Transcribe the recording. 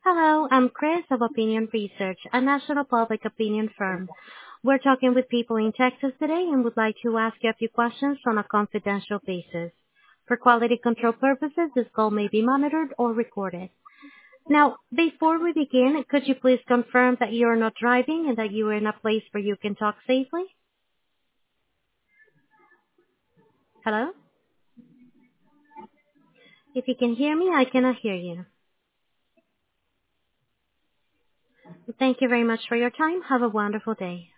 Hello, I'm Chris of Opinion Research, a national public opinion firm. We're talking with people in Texas today and would like to ask you a few questions on a confidential basis. For quality control purposes, this call may be monitored or recorded. Now, before we begin, could you please confirm that you are not driving and that you are in a place where you can talk safely? Hello? If you can hear me, I cannot hear you. Thank you very much for your time. Have a wonderful day.